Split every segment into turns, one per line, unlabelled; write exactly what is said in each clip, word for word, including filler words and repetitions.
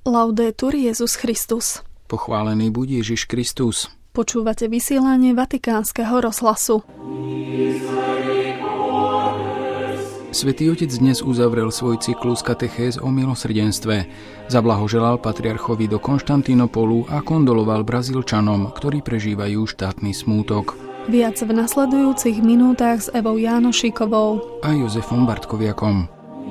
Laudetur Jesus Christus.
Pochválený buď Ježiš Kristus.
Počúvate vysielanie Vatikánskeho rozhlasu.
Svätý Otec dnes uzavrel svoj cyklus katechéz o milosrdenstve. Zablahoželal patriarchovi do Konštantínopolu a kondoloval Brazílčanom, ktorí prežívajú štátny smútok.
Viac v nasledujúcich minútach s Evou Jánošíkovou
a Jozefom Bartkoviakom.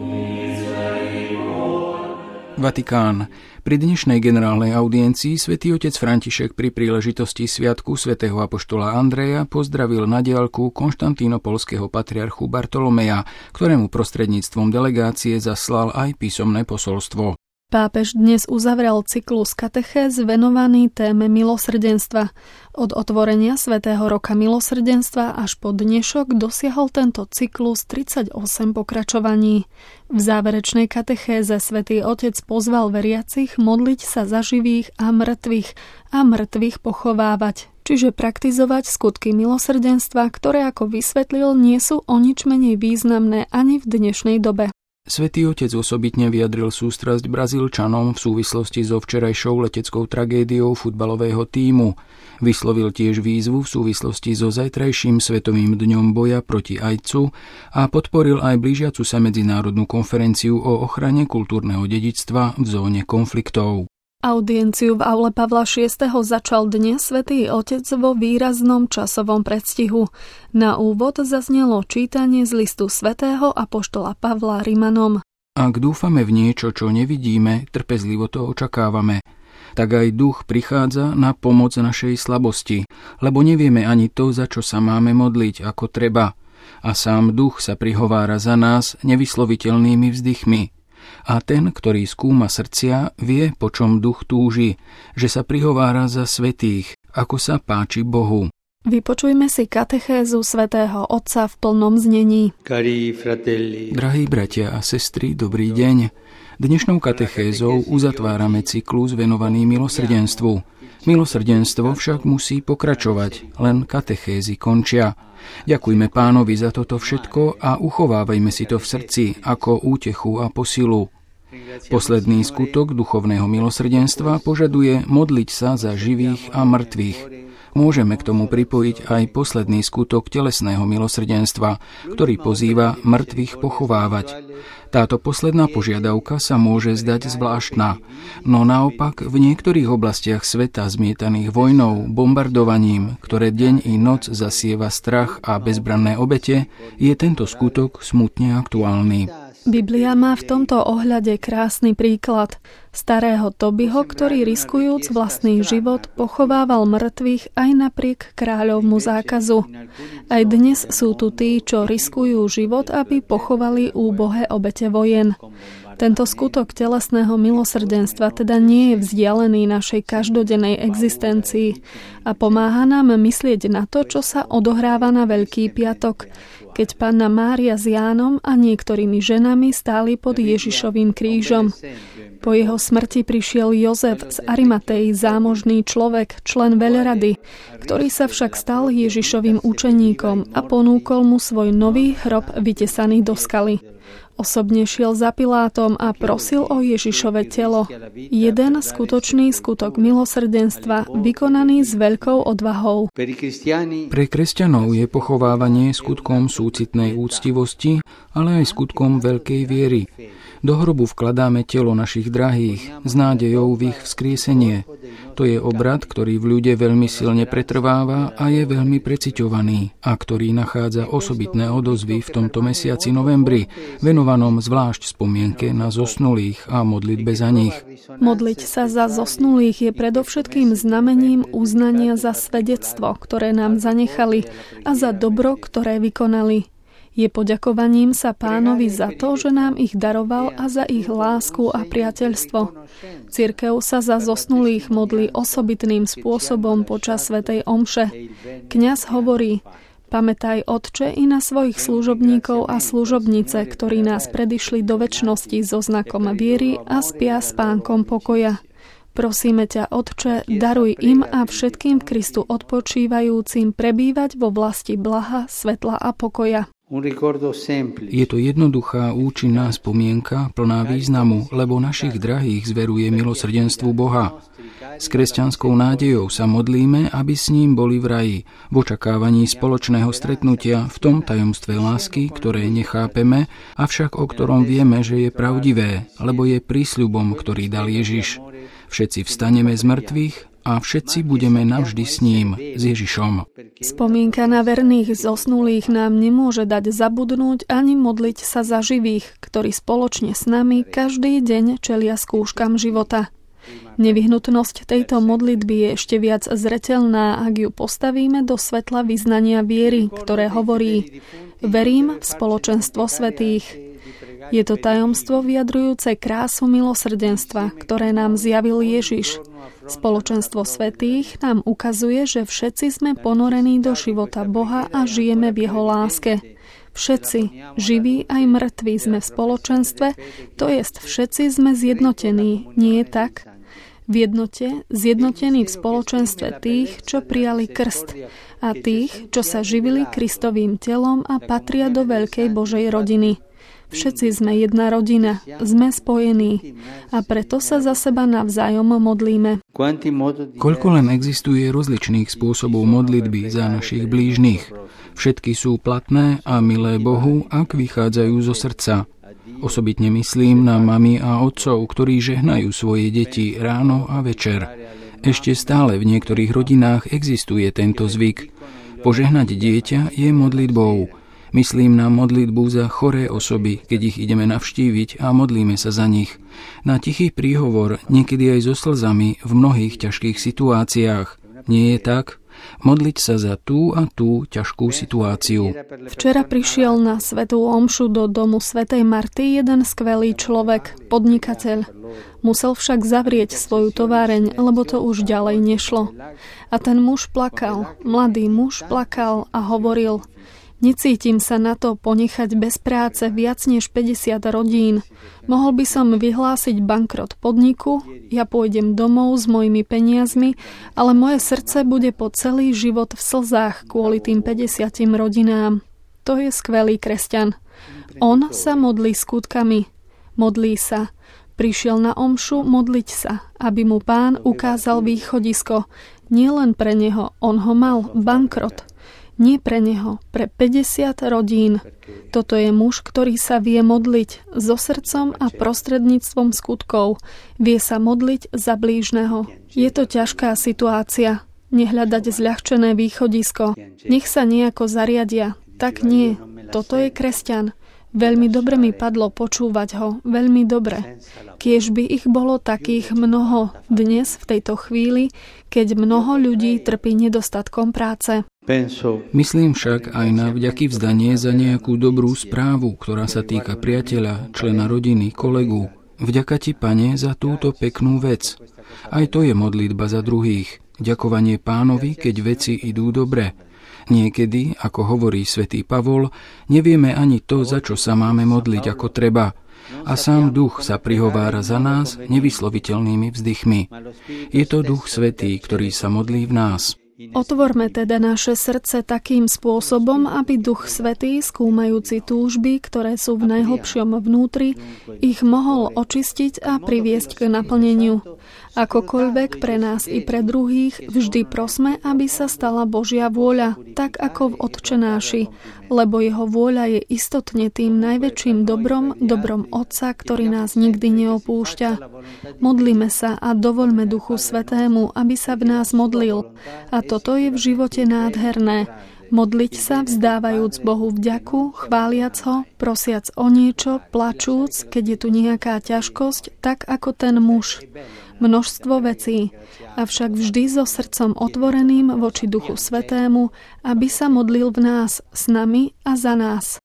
Vatikán. Pri dnešnej generálnej audiencii svätý otec František pri príležitosti sviatku svätého apoštola Andreja pozdravil na diaľku konštantínopolského patriarchu Bartolomeja, ktorému prostredníctvom delegácie zaslal aj písomné posolstvo.
Pápež dnes uzavrel cyklus katechéz venovaný téme milosrdenstva. Od otvorenia Svätého roka milosrdenstva až po dnešok dosiahol tento cyklus tridsaťosem pokračovaní. V záverečnej katechéze Svätý Otec pozval veriacich modliť sa za živých a mŕtvych a mŕtvych pochovávať, čiže praktizovať skutky milosrdenstva, ktoré, ako vysvetlil, nie sú o nič menej významné ani v dnešnej dobe.
Svätý Otec osobitne vyjadril sústrasť Brazílčanom v súvislosti so včerajšou leteckou tragédiou futbalového tímu. Vyslovil tiež výzvu v súvislosti so zajtrajším Svetovým dňom boja proti ajcu a podporil aj blížiacu sa medzinárodnú konferenciu o ochrane kultúrneho dedičstva v zóne konfliktov.
Audienciu v aule Pavla šiesteho začal dnes Svätý Otec vo výraznom časovom predstihu. Na úvod zaznelo čítanie z listu svätého apoštola Pavla Rimanom.
Ak dúfame v niečo, čo nevidíme, trpezlivo to očakávame. Tak aj duch prichádza na pomoc našej slabosti, lebo nevieme ani to, za čo sa máme modliť, ako treba. A sám duch sa prihovára za nás nevysloviteľnými vzdychmi. A ten, ktorý skúma srdcia, vie, po čom duch túži, že sa prihovára za svätých, ako sa páči Bohu.
Vypočujme si katechézu svätého Otca v plnom znení.
Drahí bratia a sestry, dobrý deň. Dnešnou katechézou uzatvárame cyklus venovaný milosrdenstvu. Milosrdenstvo však musí pokračovať, len katechézy končia. Ďakujme Pánovi za toto všetko a uchovávajme si to v srdci ako útechu a posilu. Posledný skutok duchovného milosrdenstva požaduje modliť sa za živých a mŕtvych. Môžeme k tomu pripojiť aj posledný skutok telesného milosrdenstva, ktorý pozýva mŕtvych pochovávať. Táto posledná požiadavka sa môže zdať zvláštna, no naopak v niektorých oblastiach sveta zmietaných vojnou, bombardovaním, ktoré deň i noc zasieva strach a bezbranné obete, je tento skutok smutne aktuálny.
Biblia má v tomto ohľade krásny príklad. Starého Tobyho, ktorý riskujúc vlastný život pochovával mŕtvych aj napriek kráľovmu zákazu. Aj dnes sú tu tí, čo riskujú život, aby pochovali úbohé obete vojen. Tento skutok telesného milosrdenstva teda nie je vzdialený našej každodennej existencii a pomáha nám myslieť na to, čo sa odohráva na Veľký piatok, keď Panna Mária s Jánom a niektorými ženami stáli pod Ježišovým krížom. Po jeho smrti prišiel Jozef z Arimatei, zámožný človek, člen veľrady, ktorý sa však stal Ježišovým učeníkom a ponúkol mu svoj nový hrob vytesaný do skaly. Osobne šiel za Pilátom a prosil o Ježišove telo. Jeden skutočný skutok milosrdenstva, vykonaný s veľkou odvahou.
Pre kresťanov je pochovávanie skutkom súcitnej úctivosti, ale aj skutkom veľkej viery. Do hrobu vkladáme telo našich drahých s nádejou v ich vzkriesenie. To je obrad, ktorý v ľude veľmi silne pretrváva a je veľmi preciťovaný a ktorý nachádza osobitné odozvy v tomto mesiaci novembri, venovanom zvlášť spomienke na zosnulých a modlitbe za nich.
Modliť sa za zosnulých je predovšetkým znamením uznania za svedectvo, ktoré nám zanechali a za dobro, ktoré vykonali. Je poďakovaním sa Pánovi za to, že nám ich daroval a za ich lásku a priateľstvo. Cirkev sa za zosnulých modlí osobitným spôsobom počas svätej omše. Kňaz hovorí: Pamätaj, Otče, i na svojich služobníkov a služobnice, ktorí nás predišli do večnosti so znakom viery a spia spánkom pokoja. Prosíme ťa, Otče, daruj im a všetkým v Kristu odpočívajúcim prebývať vo vlasti blaha, svetla a pokoja.
Je to jednoduchá, účinná spomienka, plná významu, lebo našich drahých zveruje milosrdenstvu Boha. S kresťanskou nádejou sa modlíme, aby s ním boli v raji, v očakávaní spoločného stretnutia v tom tajomstve lásky, ktoré nechápeme, avšak o ktorom vieme, že je pravdivé, lebo je prísľubom, ktorý dal Ježiš. Všetci vstaneme z mŕtvych a všetci budeme navždy s ním, s Ježišom.
Spomienka na verných zosnulých nám nemôže dať zabudnúť ani modliť sa za živých, ktorí spoločne s nami každý deň čelia skúškam života. Nevyhnutnosť tejto modlitby je ešte viac zreteľná, ak ju postavíme do svetla vyznania viery, ktoré hovorí: verím v spoločenstvo svätých. Je to tajomstvo vyjadrujúce krásu milosrdenstva, ktoré nám zjavil Ježiš. Spoločenstvo svätých nám ukazuje, že všetci sme ponorení do života Boha a žijeme v jeho láske. Všetci, živí aj mŕtvi, sme v spoločenstve, to jest všetci sme zjednotení, nie je tak? V jednote, zjednotení v spoločenstve tých, čo prijali krst, a tých, čo sa živili Kristovým telom a patria do veľkej Božej rodiny. Všetci sme jedna rodina, sme spojení a preto sa za seba navzájom modlíme.
Koľko len existuje rozličných spôsobov modlitby za našich blížnych. Všetky sú platné a milé Bohu, ak vychádzajú zo srdca. Osobitne myslím na mami a otcov, ktorí žehnajú svoje deti ráno a večer. Ešte stále v niektorých rodinách existuje tento zvyk. Požehnať dieťa je modlitbou. Myslím na modlitbu za choré osoby, keď ich ideme navštíviť a modlíme sa za nich. Na tichý príhovor, niekedy aj so slzami v mnohých ťažkých situáciách. Nie je tak? Modliť sa za tú a tú ťažkú situáciu.
Včera prišiel na svätú omšu do domu svätej Marty jeden skvelý človek, podnikateľ. Musel však zavrieť svoju továreň, lebo to už ďalej nešlo. A ten muž plakal, mladý muž plakal a hovoril: necítim sa na to ponechať bez práce viac než päťdesiat rodín. Mohol by som vyhlásiť bankrot podniku, ja pôjdem domov s mojimi peniazmi, ale moje srdce bude po celý život v slzách kvôli tým päťdesiatim rodinám. To je skvelý kresťan. On sa modlí skutkami. Modlí sa. Prišiel na omšu modliť sa, aby mu Pán ukázal východisko. Nie len pre neho, on ho mal, bankrot. Nie pre neho, pre päťdesiat rodín. Toto je muž, ktorý sa vie modliť so srdcom a prostredníctvom skutkov. Vie sa modliť za blížneho. Je to ťažká situácia. Nehľadať zľahčené východisko. Nech sa nejako zariadia. Tak nie. Toto je kresťan. Veľmi dobre mi padlo počúvať ho. Veľmi dobre. Kiež by ich bolo takých mnoho dnes v tejto chvíli, keď mnoho ľudí trpí nedostatkom práce.
Myslím však aj na vďaky vzdanie za nejakú dobrú správu, ktorá sa týka priateľa, člena rodiny, kolegu. Vďaka ti, Pane, za túto peknú vec. Aj to je modlitba za druhých. Ďakovanie Pánovi, keď veci idú dobre. Niekedy, ako hovorí svätý Pavol, nevieme ani to, za čo sa máme modliť ako treba. A sám Duch sa prihovára za nás nevysloviteľnými vzdychmi. Je to Duch Svätý, ktorý sa modlí v nás.
Otvorme teda naše srdce takým spôsobom, aby Duch Svätý, skúmajúci túžby, ktoré sú v najhlbšom vnútri, ich mohol očistiť a priviesť k naplneniu. Akokoľvek pre nás i pre druhých, vždy prosme, aby sa stala Božia vôľa, tak ako v Otčenáši, lebo jeho vôľa je istotne tým najväčším dobrom, dobrom Otca, ktorý nás nikdy neopúšťa. Modlíme sa a dovoľme Duchu Svätému, aby sa v nás modlil. A toto je v živote nádherné. Modliť sa, vzdávajúc Bohu vďaku, chváliac ho, prosiac o niečo, plačúc, keď je tu nejaká ťažkosť, tak ako ten muž. Množstvo vecí, avšak vždy so srdcom otvoreným voči Duchu Svätému, aby sa modlil v nás, s nami a za nás.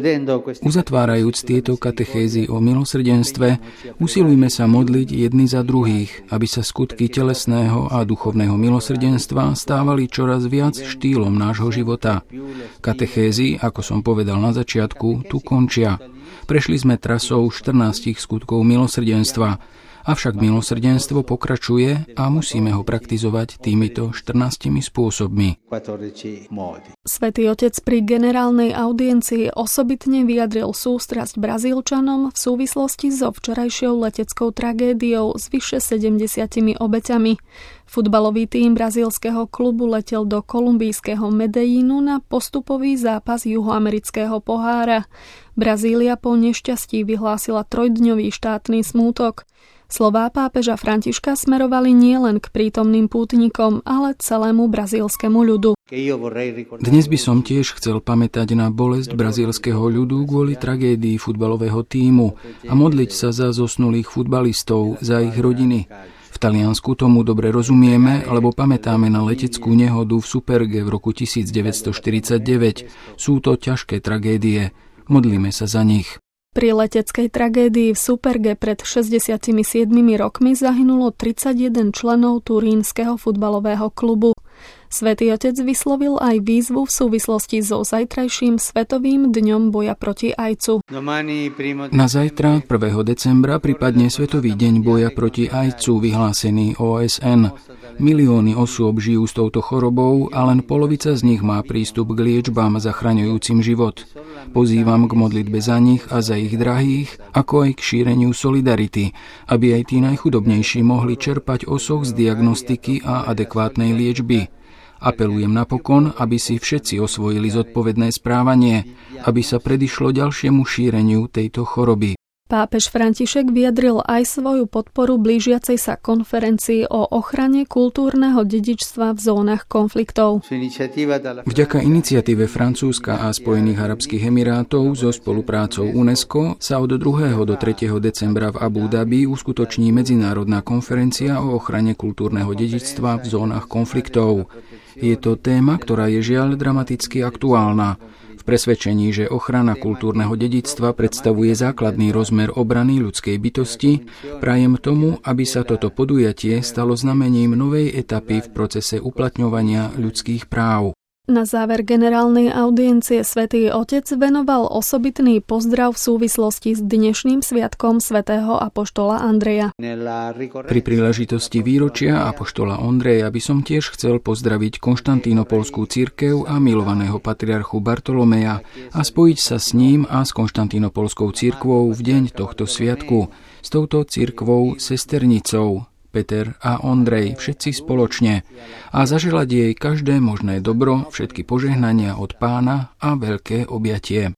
Uzatvárajúc tieto katechézy o milosrdenstve, usilujme sa modliť jedni za druhých, aby sa skutky telesného a duchovného milosrdenstva stávali čoraz viac štýlom nášho života. Katechézy, ako som povedal na začiatku, tu končia. Prešli sme trasou štrnástich skutkov milosrdenstva. Avšak milosrdenstvo pokračuje a musíme ho praktizovať týmito štrnástimi spôsobmi.
Svätý Otec pri generálnej audiencii osobitne vyjadril sústrasť Brazílčanom v súvislosti so včerajšou leteckou tragédiou s vyše sedemdesiatimi obeťami. Futbalový tím brazílskeho klubu letel do kolumbijského Medellínu na postupový zápas juhoamerického pohára. Brazília po nešťastí vyhlásila trojdňový štátny smútok. Slová pápeža Františka smerovali nielen k prítomným pútnikom, ale celému brazílskemu ľudu.
Dnes by som tiež chcel pamätať na bolesť brazílskeho ľudu kvôli tragédii futbalového tímu a modliť sa za zosnulých futbalistov, za ich rodiny. V Taliansku tomu dobre rozumieme, lebo pamätáme na leteckú nehodu v Superge v roku devätnásťstoštyridsaťdeväť. Sú to ťažké tragédie. Modlíme sa za nich.
Pri leteckej tragédii v Superge pred šesťdesiatimi siedmimi rokmi zahynulo tridsaťjeden členov turínskeho futbalového klubu. Svätý Otec vyslovil aj výzvu v súvislosti so zajtrajším Svetovým dňom boja proti ajcu.
Na zajtra, prvého decembra, pripadne Svetový deň boja proti ajcu, vyhlásený ó es en. Milióny osôb žijú s touto chorobou a len polovica z nich má prístup k liečbám zachraňujúcim život. Pozývam k modlitbe za nich a za ich drahých, ako aj k šíreniu solidarity, aby aj tí najchudobnejší mohli čerpať osoch z diagnostiky a adekvátnej liečby. Apelujem napokon, aby si všetci osvojili zodpovedné správanie, aby sa predišlo ďalšiemu šíreniu tejto choroby.
Pápež František vyjadril aj svoju podporu blížiacej sa konferencii o ochrane kultúrneho dedičstva v zónach konfliktov.
Vďaka iniciatíve Francúzska a Spojených arabských emirátov so spoluprácou UNESCO sa od druhého do tretieho decembra v Abu Dhabi uskutoční medzinárodná konferencia o ochrane kultúrneho dedičstva v zónach konfliktov. Je to téma, ktorá je žiaľ dramaticky aktuálna. V presvedčení, že ochrana kultúrneho dedičstva predstavuje základný rozmer obrany ľudskej bytosti, prajem tomu, aby sa toto podujatie stalo znamením novej etapy v procese uplatňovania ľudských práv.
Na záver generálnej audiencie Svätý Otec venoval osobitný pozdrav v súvislosti s dnešným sviatkom svätého apoštola Andreja.
Pri príležitosti výročia apoštola Ondreja by som tiež chcel pozdraviť Konštantínopolskú cirkev a milovaného patriarchu Bartolomeja a spojiť sa s ním a s Konštantínopolskou cirkvou v deň tohto sviatku, s touto cirkvou sesternicou Peter a Ondrej, všetci spoločne, a zaželať jej každé možné dobro, všetky požehnania od Pána a veľké objatie.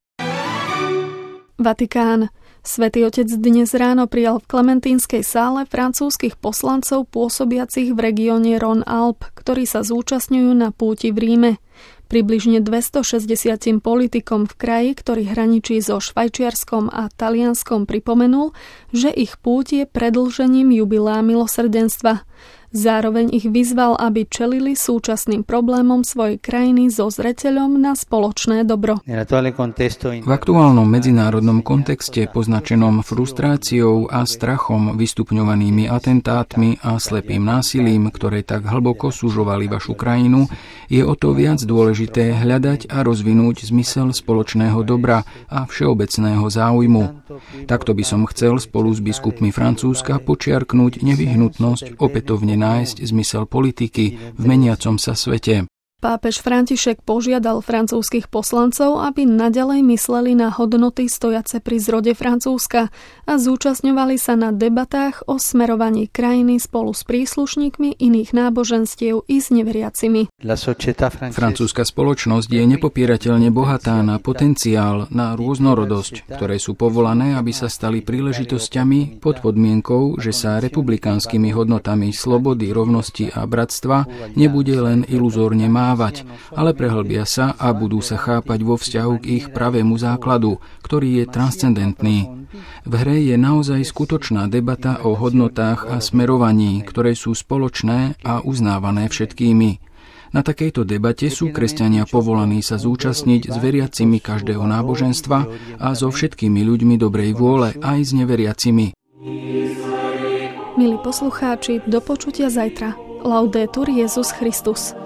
Vatikán. Svätý Otec dnes ráno prijal v Klementínskej sále francúzskych poslancov pôsobiacich v regióne Rhône-Alpes, ktorí sa zúčastňujú na púti v Ríme. Približne dvestošesťdesiat politikom v kraji, ktorý hraničí so Švajčiarskom a Talianskom, pripomenul, že ich púť je predĺžením jubilea milosrdenstva. Zároveň ich vyzval, aby čelili súčasným problémom svojej krajiny so zreteľom na spoločné dobro.
V aktuálnom medzinárodnom kontexte poznačenom frustráciou a strachom vystupňovanými atentátmi a slepým násilím, ktoré tak hlboko sužovali vašu krajinu, je o to viac dôležité hľadať a rozvinúť zmysel spoločného dobra a všeobecného záujmu. Takto by som chcel spolu s biskupmi Francúzska počiarknúť nevyhnutnosť opätovne nájsť zmysel politiky v meniacom sa svete.
Pápež František požiadal francúzskych poslancov, aby naďalej mysleli na hodnoty stojace pri zrode Francúzska a zúčastňovali sa na debatách o smerovaní krajiny spolu s príslušníkmi iných náboženstiev i s neveriacimi.
Francúzska spoločnosť je nepopierateľne bohatá na potenciál, na rôznorodosť, ktoré sú povolané, aby sa stali príležitosťami pod podmienkou, že sa republikánskymi hodnotami slobody, rovnosti a bratstva nebude len iluzórne mávať, ale prehlbia sa a budú sa chápať vo vzťahu k ich pravému základu, ktorý je transcendentný. V hre je naozaj skutočná debata o hodnotách a smerovaní, ktoré sú spoločné a uznávané všetkými. Na takejto debate sú kresťania povolaní sa zúčastniť s veriacimi každého náboženstva a so všetkými ľuďmi dobrej vôle, aj s neveriacimi.
Milí poslucháči, do počutia zajtra. Laudetur Jesus Christus.